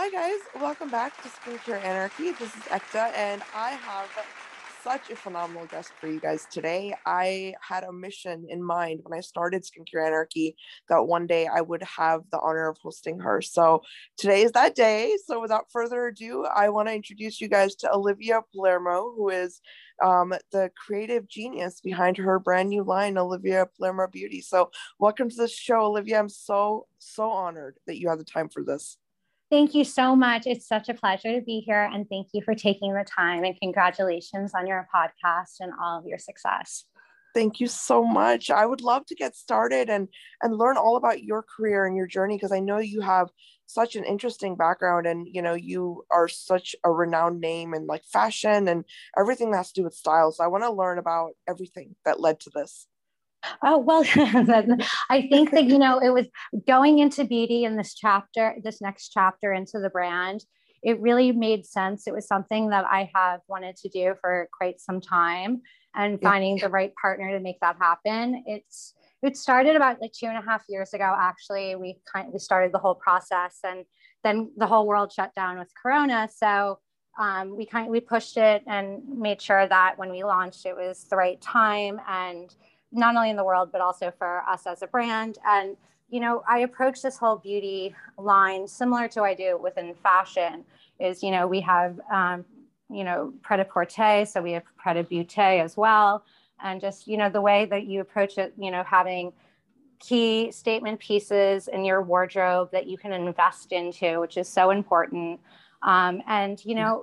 Hi guys, welcome back to Skincare Anarchy. This is Ekta, and I have such a phenomenal guest for you guys today. I had a mission in mind when I started Skincare Anarchy that one day I would have the honor of hosting her. So today is that day. So without further ado, I want to introduce you guys to Olivia Palermo, who is the creative genius behind her brand new line, Olivia Palermo Beauty. So welcome to the show, Olivia. I'm so honored that you have the time for this. Thank you so much. It's such a pleasure to be here. And thank you for taking the time. And congratulations on your podcast and all of your success. Thank you so much. I would love to get started and learn all about your career and your journey because I know you have such an interesting background and you are such a renowned name in like fashion and everything that has to do with style. So I want to learn about everything that led to this. Oh, well, I think that, it was going into beauty in this next chapter into the brand. It really made sense. It was something that I have wanted to do for quite some time, and Yeah. finding the right partner to make that happen. It started about like 2.5 years ago. Actually, we started the whole process, and then the whole world shut down with Corona. So we pushed it and made sure that when we launched, it was the right time, and not only in the world, but also for us as a brand. And, I approach this whole beauty line similar to what I do within fashion is, we have, pret-a-porter. So we have pret-a-beauté as well. And just, the way that you approach it, having key statement pieces in your wardrobe that you can invest into, which is so important. And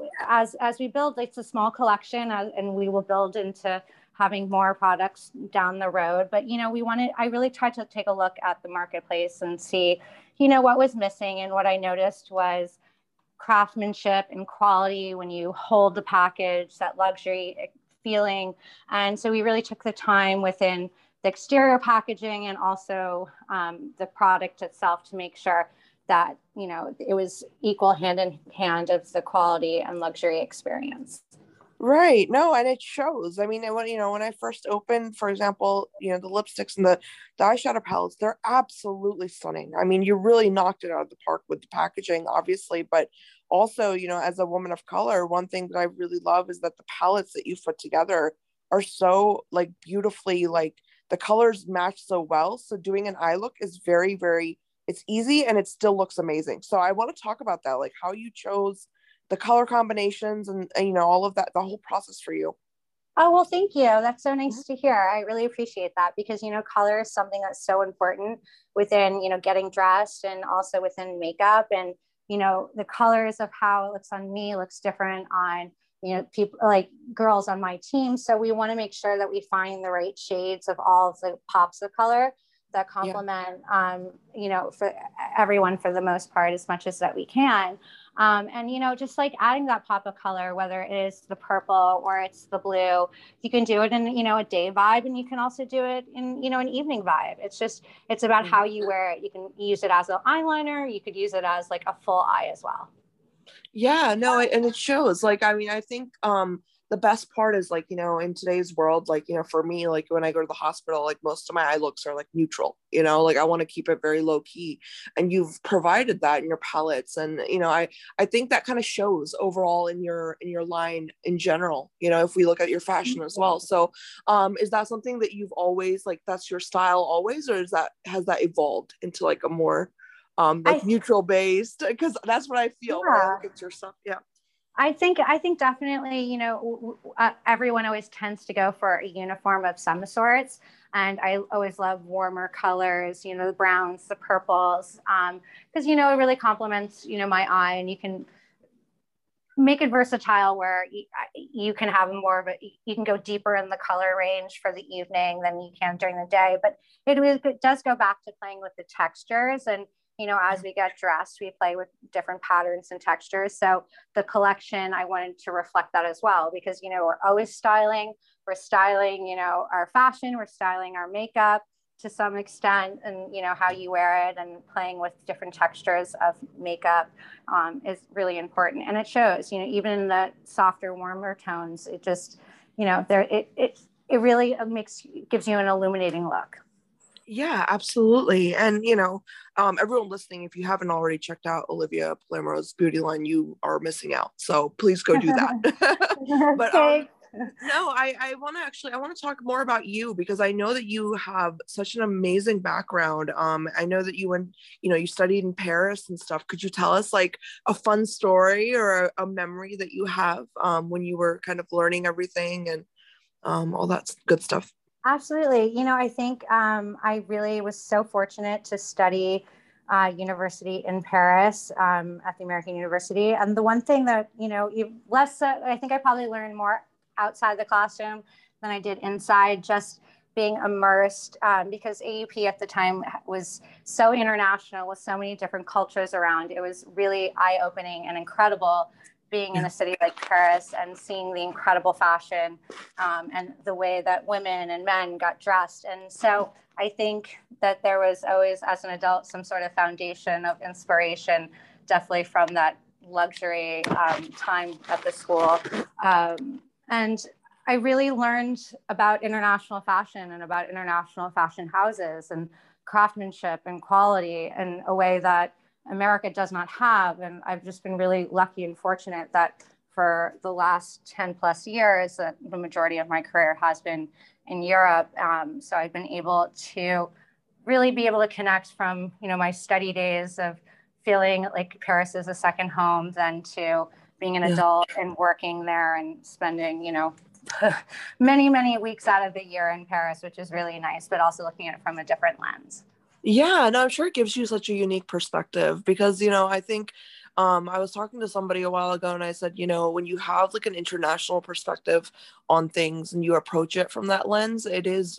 as we build, it's a small collection, and we will build into having more products down the road. But I really tried to take a look at the marketplace and see what was missing. And what I noticed was craftsmanship and quality when you hold the package, that luxury feeling. And so we really took the time within the exterior packaging and also the product itself to make sure that it was equal hand in hand of the quality and luxury experience. Right. No, and it shows. I mean, when I first opened, for example, the lipsticks and the eyeshadow palettes, they're absolutely stunning. I mean, you really knocked it out of the park with the packaging, obviously, but also, as a woman of color, one thing that I really love is that the palettes that you put together are so like beautifully, like the colors match so well. So doing an eye look is very, very, it's easy and it still looks amazing. So I want to talk about that, like how you chose the color combinations and all of that, the whole process for you. Oh, well, thank you. That's so Mhm. nice to hear. I really appreciate that because, color is something that's so important within, getting dressed and also within makeup. And, the colors of how it looks on me looks different on, people like girls on my team. So we want to make sure that we find the right shades of all of the pops of color that Yeah. complement, for everyone for the most part, as much as that we can. And just like adding that pop of color, whether it is the purple or it's the blue, you can do it in a day vibe, and you can also do it in an evening vibe. It's about Mhm. how you wear it. You can use it as an eyeliner. You could use it as like a full eye as well. Yeah, no, and it shows. Like, I mean, I think the best part is like, in today's world, like, for me, like when I go to the hospital, like most of my eye looks are like neutral, like I want to keep it very low key. And you've provided that in your palettes. And, I think that kind of shows overall in your line in general, if we look at your fashion as well. So is that something that you've always like that's your style always, or has that evolved into like a more like I neutral based, because that's what I feel when I Yeah. look at your stuff. Yeah. I think definitely, everyone always tends to go for a uniform of some sorts. And I always love warmer colors, the browns, the purples, because, it really complements, my eye, and you can make it versatile where you can have more of you can go deeper in the color range for the evening than you can during the day. But it does go back to playing with the textures. And as we get dressed, we play with different patterns and textures. So the collection, I wanted to reflect that as well, because we're always styling our fashion, we're styling our makeup to some extent, and how you wear it, and playing with different textures of makeup is really important. And it shows, even in the softer, warmer tones, it just, there it really gives you an illuminating look. Yeah, absolutely. And everyone listening, if you haven't already checked out Olivia Palermo's beauty line, you are missing out. So please go do that. But Thanks. no, I want to talk more about you because I know that you have such an amazing background. I know that you went, you studied in Paris and stuff. Could you tell us like a fun story or a memory that you have when you were kind of learning everything and all that good stuff? Absolutely. I think I really was so fortunate to study university in Paris at the American University. And the one thing that, less, I think I probably learned more outside the classroom than I did inside, just being immersed because AUP at the time was so international with so many different cultures around. It was really eye opening and incredible being in a city like Paris and seeing the incredible fashion and the way that women and men got dressed. And so I think that there was always, as an adult, some sort of foundation of inspiration, definitely from that luxury time at the school. And I really learned about international fashion and about international fashion houses and craftsmanship and quality in a way that America does not have. And I've just been really lucky and fortunate that for the last 10 plus years, that the majority of my career has been in Europe. So I've been able to really be able to connect from, my study days of feeling like Paris is a second home, then to being an adult and working there and spending, many, many weeks out of the year in Paris, which is really nice, but also looking at it from a different lens. Yeah, no, I'm sure it gives you such a unique perspective because, I think I was talking to somebody a while ago and I said, when you have like an international perspective on things and you approach it from that lens, it is,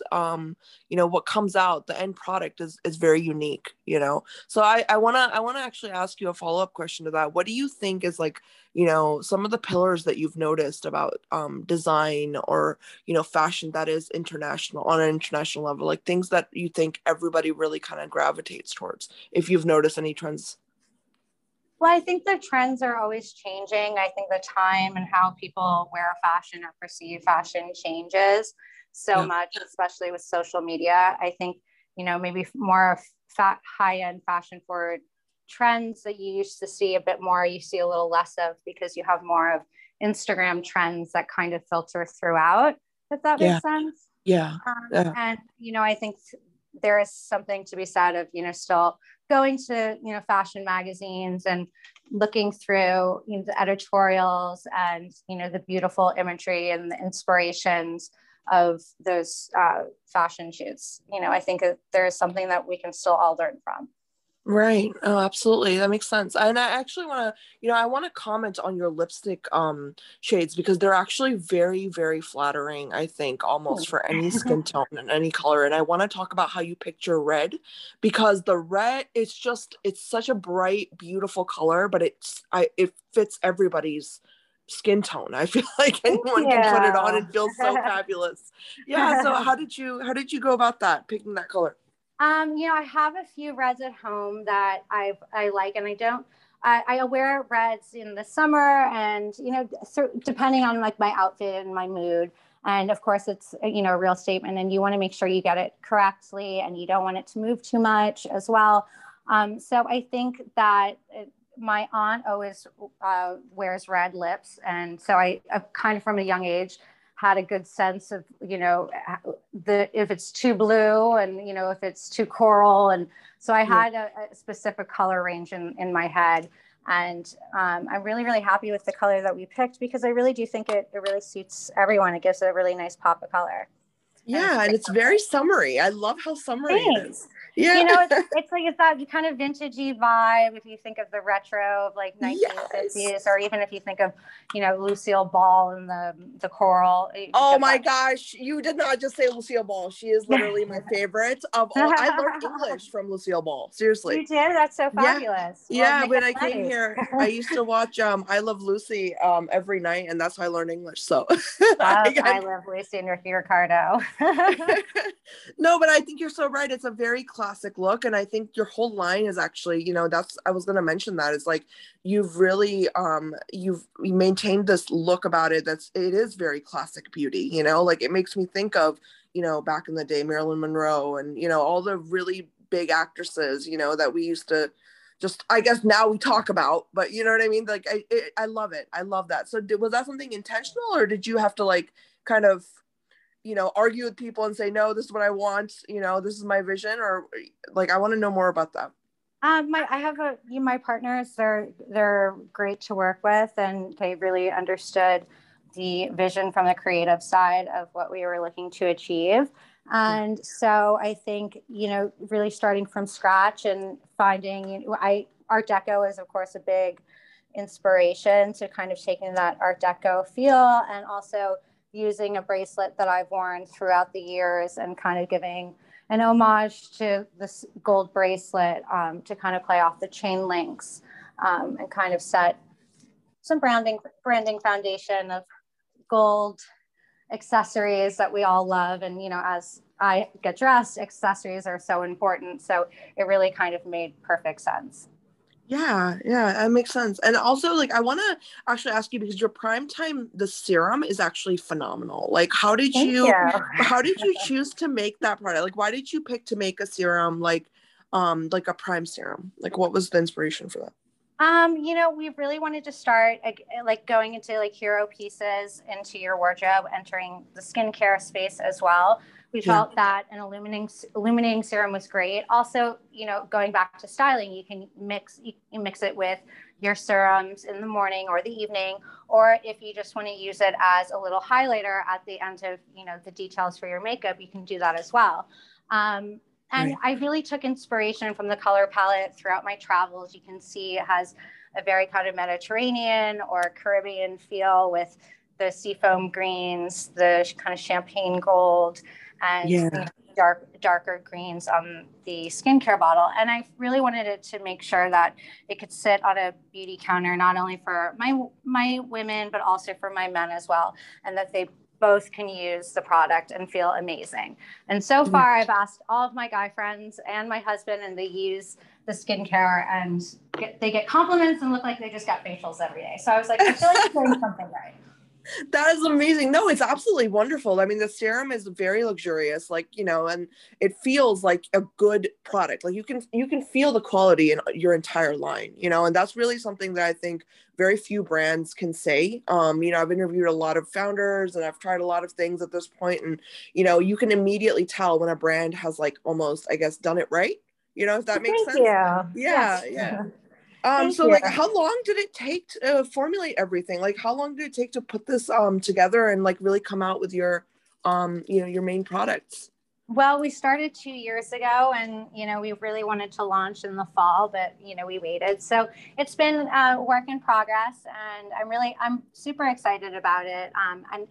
what comes out, the end product is very unique, So I wanna actually ask you a follow-up question to that. What do you think is like, some of the pillars that you've noticed about design or, fashion that is international on an international level, like things that you think everybody really kind of gravitates towards, if you've noticed any trends? Well, I think the trends are always changing. I think the time and how people wear fashion or perceive fashion changes so Yeah. much, especially with social media. I think, maybe more high end fashion forward trends that you used to see a bit more, you see a little less of because you have more of Instagram trends that kind of filter throughout, if that Yeah. makes sense. Yeah. Yeah. And, I think there is something to be said of, still going to, fashion magazines and looking through, the editorials and, the beautiful imagery and the inspirations of those fashion shoots. I think there is something that we can still all learn from. Right. Oh, absolutely. That makes sense. And I actually want to, I want to comment on your lipstick shades because they're actually very, very flattering, I think, almost for any skin tone and any color. And I want to talk about how you picked your red because the red, it's such a bright, beautiful color, but it fits everybody's skin tone. I feel like Thank anyone can put it on and feel so you. fabulous. Yeah. So how did you go about that, picking that color? I have a few reds at home that I like, and I don't. I wear reds in the summer, and depending on like my outfit and my mood. And of course, it's a real statement, and you want to make sure you get it correctly, and you don't want it to move too much as well. So I think that my aunt always wears red lips, and so I kind of from a young age had a good sense of if it's too blue and if it's too coral, and so I had a specific color range in my head. And I'm really, really happy with the color that we picked because I really do think it really suits everyone. It gives it a really nice pop of color. Yeah, and it's very summery. I love how summery it is. Thanks. Yeah. It's like it's that kind of vintagey vibe. If you think of the retro of like Yes. 1950s, or even if you think of, Lucille Ball and the coral. Oh my gosh, you did not just say Lucille Ball. She is literally my favorite of all. I learned English from Lucille Ball. Seriously. You did? That's so Yeah. fabulous. Well, Yeah, make when it I came nice. here, I used to watch I Love Lucy every night, and that's how I learned English. So I love Lucy and Ricky Ricardo. no, but I think you're so right. It's a very classic look, and I think your whole line is actually, that's I was going to mention that. It's like you've really you've maintained this look about it it is very classic beauty, like it makes me think of you know, back in the day, Marilyn Monroe and, you know, all the really big actresses, you know, that we used to just, I guess now we talk about, but you know what I mean? Like, I love it. I love that. So was that something intentional, or did you have to like kind of, you know, argue with people and say, no, this is what I want, you know, this is my vision, or like, I want to know more about that. I have my partners, they're great to work with, and they really understood the vision from the creative side of what we were looking to achieve. And so I think, you know, really starting from scratch and finding, you know, Art Deco is of course a big inspiration to kind of taking that Art Deco feel, and also using a bracelet that I've worn throughout the years and kind of giving an homage to this gold bracelet, to kind of play off the chain links, and kind of set some branding foundation of gold accessories that we all love. And, you know, as I get dressed, accessories are so important. So it really kind of made perfect sense. Yeah, that makes sense. And also, like, I want to actually ask you, because your prime time, the serum is actually phenomenal. Like, Thank you. how did you choose to make that product? Like, why did you pick to make a serum like a prime serum? Like, what was the inspiration for that? You know, we really wanted to start like going into like hero pieces into your wardrobe, entering the skincare space as well. We felt that an illuminating serum was great. Also, you know, going back to styling, you can mix it with your serums in the morning or the evening, or if you just want to use it as a little highlighter at the end of, you know, the details for your makeup, you can do that as well. And I really took inspiration from the color palette throughout my travels. You can see it has a very kind of Mediterranean or Caribbean feel with the seafoam greens, the kind of champagne gold, and you know, darker greens on the skincare bottle. And I really wanted it to make sure that it could sit on a beauty counter, not only for my women, but also for my men as well, and that they both can use the product and feel amazing. And so far, I've asked all of my guy friends and my husband, and they use the skincare and they get compliments and look like they just got facials every day. So I was like, I feel like I'm doing something right. That is amazing. No, it's absolutely wonderful. I mean, the serum is very luxurious, like, you know, and it feels like a good product. Like you can feel the quality in your entire line, you know, and that's really something that I think very few brands can say. You know, I've interviewed a lot of founders and I've tried a lot of things at this point, and, you know, you can immediately tell when a brand has like almost, I guess, done it right, you know, if that makes sense. You. Yeah, Yes. yeah. Thank So you. like, how long did it take to formulate everything? Like, how long did it take to put this together and like really come out with your you know, your main products? Well, we started 2 years ago, and you know, we really wanted to launch in the fall, but you know, we waited. So it's been a work in progress, and I'm super excited about it. And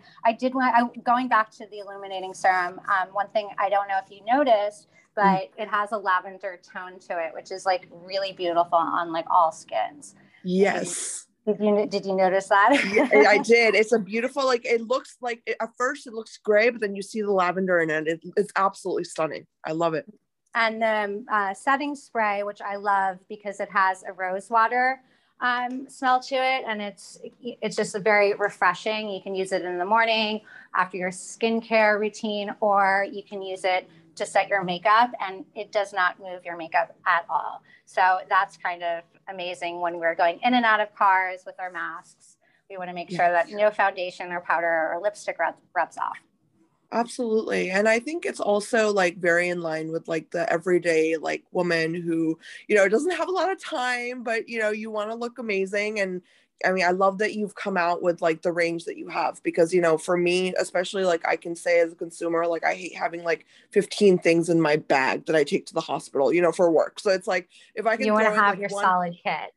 going back to the illuminating serum. One thing I don't know if you noticed, but it has a lavender tone to it, which is like really beautiful on like all skins. Yes. Did you notice that? Yeah, I did. It's a beautiful, like, it looks like at first it looks gray, but then you see the lavender in it. It's absolutely stunning. I love it. And the setting spray, which I love because it has a rose water smell to it, and it's just a very refreshing. You can use it in the morning after your skincare routine, or you can use it to set your makeup, and it does not move your makeup at all. So that's kind of amazing when we're going in and out of cars with our masks. We want to make sure that no foundation or powder or lipstick rubs off. Absolutely. And I think it's also like very in line with like the everyday like woman who, you know, doesn't have a lot of time, but you know, you want to look amazing. And I mean, I love that you've come out with like the range that you have, because, you know, for me, especially, like, I can say as a consumer, like, I hate having like 15 things in my bag that I take to the hospital, you know, for work. So it's like, if I can, you want to have like your solid kit.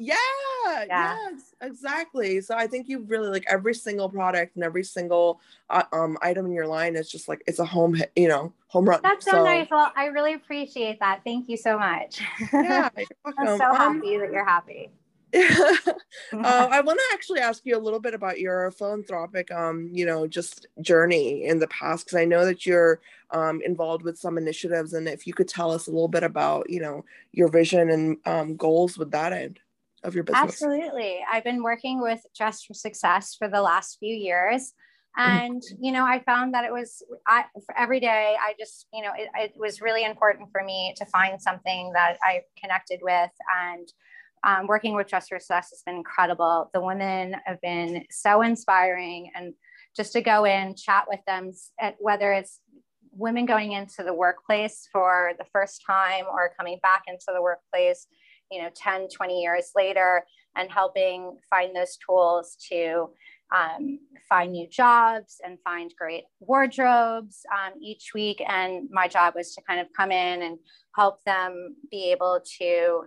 Yes, exactly. So I think you've really, like, every single product and every single item in your line is just like, it's a home, you know, home run. That's so nice. Well, I really appreciate that. Thank you so much. Yeah, you're welcome. I'm so happy that you're happy. I want to actually ask you a little bit about your philanthropic, you know, just journey in the past, because I know that you're involved with some initiatives, and if you could tell us a little bit about, you know, your vision and goals with that end of your business. Absolutely. I've been working with Dress for Success for the last few years. And, I found that for every day, I just, it was really important for me to find something that I connected with. And working with Dress for Success has been incredible. The women have been so inspiring, and just to go in, chat with them, whether it's women going into the workplace for the first time or coming back into the workplace, 10, 20 years later, and helping find those tools to find new jobs and find great wardrobes each week. And my job was to kind of come in and help them be able to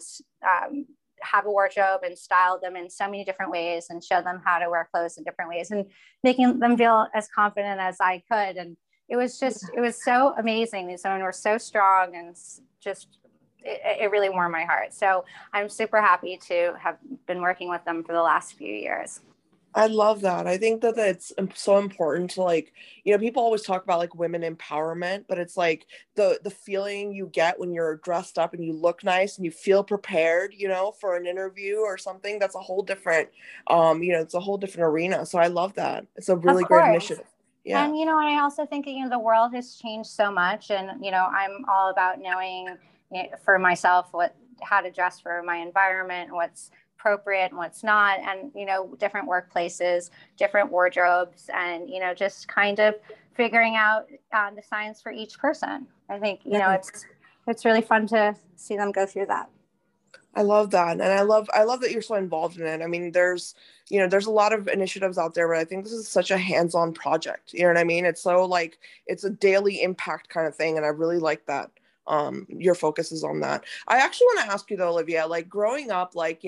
have a wardrobe and style them in so many different ways and show them how to wear clothes in different ways and making them feel as confident as I could. And it was so amazing. These women were so strong, and just, it really warmed my heart. So I'm super happy to have been working with them for the last few years. I love that. I think that it's so important to, like, people always talk about like women empowerment, but it's like the feeling you get when you're dressed up and you look nice and you feel prepared, for an interview or something. That's a whole different, it's a whole different arena. So I love that. It's a really great initiative. Yeah. And, I also think, the world has changed so much, and, I'm all about knowing for myself how to dress for my environment, what's appropriate and what's not, and different workplaces, different wardrobes, and just kind of figuring out the science for each person. I think it's really fun to see them go through that. I love that. And I love that you're so involved in it. I mean, there's a lot of initiatives out there, but I think this is such a hands-on project. You know what I mean? It's so like, it's a daily impact kind of thing. And I really like that. Your focus is on that. I actually want to ask you though, Olivia, like growing up, like,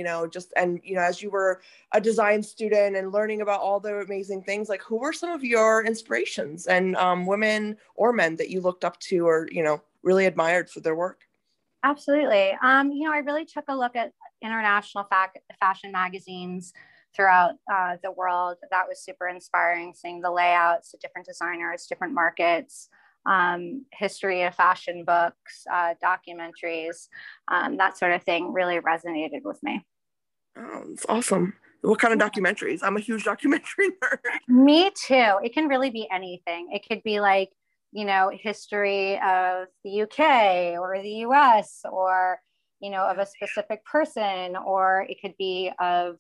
as you were a design student and learning about all the amazing things, like who were some of your inspirations, and women or men that you looked up to or, really admired for their work? Absolutely. I really took a look at international fashion magazines throughout the world. That was super inspiring, seeing the layouts, the different designers, different markets, history of fashion books, documentaries, that sort of thing really resonated with me. Oh, it's awesome. What kind of documentaries? I'm a huge documentary nerd. Me too. It can really be anything. It could be like, history of the UK or the US, or, of a specific person, or it could be of,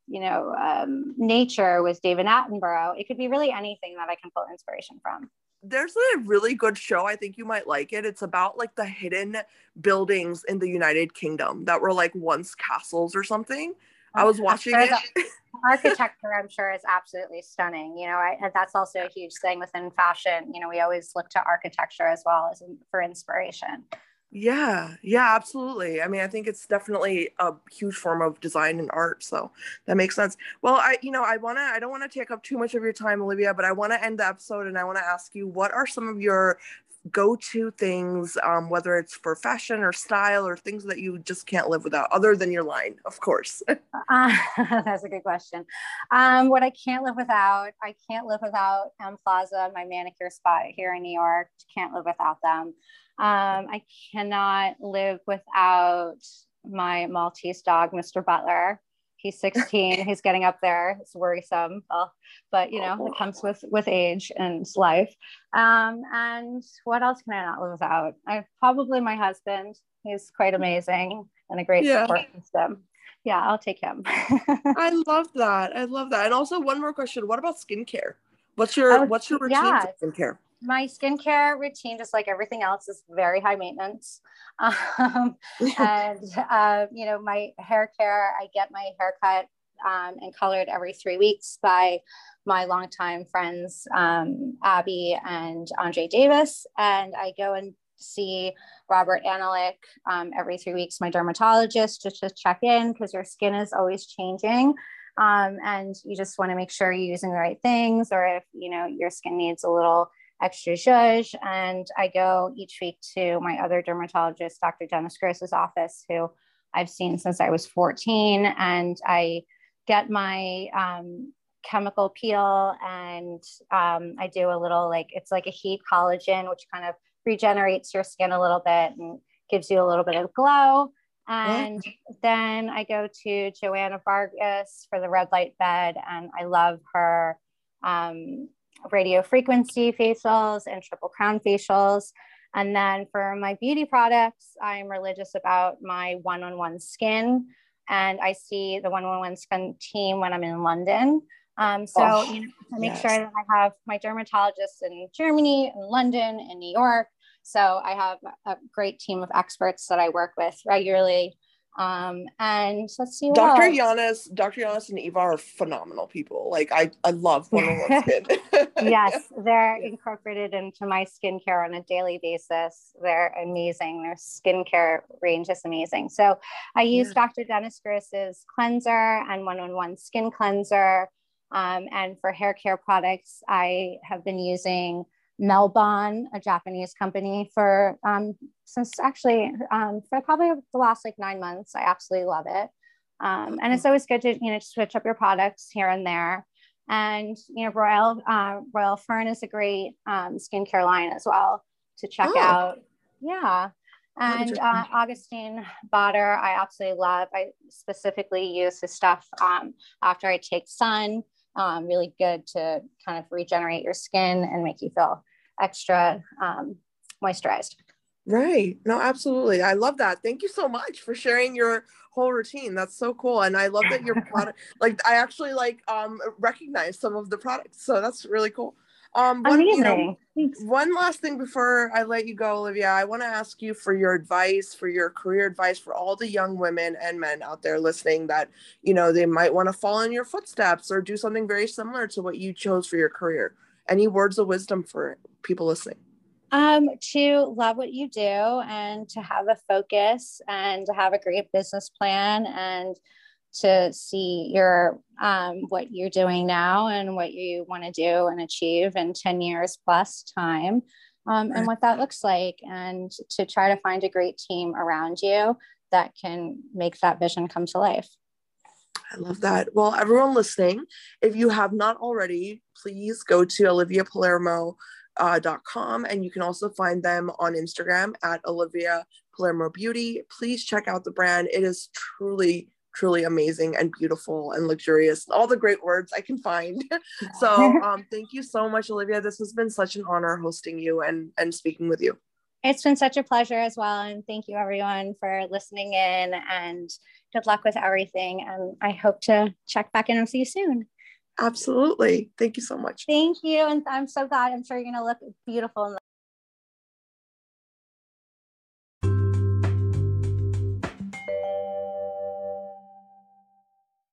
nature with David Attenborough. It could be really anything that I can pull inspiration from. There's a really good show. I think you might like it. It's about like the hidden buildings in the United Kingdom that were like once castles or something. I was watching it. Architecture, I'm sure, is absolutely stunning. That's also a huge thing within fashion. We always look to architecture as well as for inspiration. Yeah, absolutely. I mean, I think it's definitely a huge form of design and art, so that makes sense. Well, I don't want to take up too much of your time, Olivia, but I want to end the episode and I want to ask you, what are some of your go-to things, whether it's for fashion or style or things that you just can't live without, other than your line, of course? That's a good question. What I can't live without M Plaza, my manicure spot here in New York. Can't live without them. I cannot live without my Maltese dog, Mr. Butler. He's 16. He's getting up there. It's worrisome, but it comes with age and life. And what else can I not live without? Probably my husband. He's quite amazing and a great support system. Yeah, I'll take him. I love that. And also, one more question: what about skincare? What's your routine for skincare? My skincare routine, just like everything else, is very high maintenance. And my hair care, I get my hair cut and colored every 3 weeks by my longtime friends, Abby and Andre Davis. And I go and see Robert Analik every 3 weeks, my dermatologist, just to check in, because your skin is always changing. And you just want to make sure you're using the right things, or if, your skin needs a little extra zhuzh. And I go each week to my other dermatologist, Dr. Dennis Gross's office, who I've seen since I was 14. And I get my chemical peel, and I do a little, it's like a heat collagen, which kind of regenerates your skin a little bit and gives you a little bit of glow. And then I go to Joanna Vargas for the red light bed, and I love her radio frequency facials and triple crown facials. And then for my beauty products, I'm religious about my one-on-one skin. And I see the one-on-one skin team when I'm in London. I make sure that I have my dermatologists in Germany, in London, in New York. So I have a great team of experts that I work with regularly. And let's see. Dr. Giannis and Eva are phenomenal people. Like I love one-on-one skin. Yes, they're incorporated into my skincare on a daily basis. They're amazing. Their skincare range is amazing. So I use Dr. Dennis Gross's cleanser and one-on-one skin cleanser. And for hair care products, I have been using Melbon, a Japanese company, for probably the last 9 months. I absolutely love it. And it's always good to, switch up your products here and there. And, Royal Fern is a great skincare line as well to check out. Yeah. And Augustine Bader, I absolutely love. I specifically use his stuff after I take sun. Really good to kind of regenerate your skin and make you feel extra moisturized. Right. No, absolutely. I love that. Thank you so much for sharing your whole routine. That's so cool. And I love that your product, I actually recognize some of the products. So that's really cool. Amazing. One last thing before I let you go, Olivia, I want to ask you for your advice, for your career advice for all the young women and men out there listening that, they might want to follow in your footsteps or do something very similar to what you chose for your career. Any words of wisdom for people listening? To love what you do and to have a focus and to have a great business plan and to see your what you're doing now and what you want to do and achieve in 10 years plus time, and what that looks like, and to try to find a great team around you that can make that vision come to life. I love that. Well, everyone listening, if you have not already, please go to oliviapalermo.com, and you can also find them on Instagram at Olivia Palermo Beauty. Please check out the brand. It is truly amazing and beautiful and luxurious. All the great words I can find. So thank you so much, Olivia. This has been such an honor hosting you and speaking with you. It's been such a pleasure as well. And thank you everyone for listening in, and good luck with everything. And I hope to check back in and see you soon. Absolutely. Thank you so much. Thank you. And I'm so glad. I'm sure you're going to look beautiful in the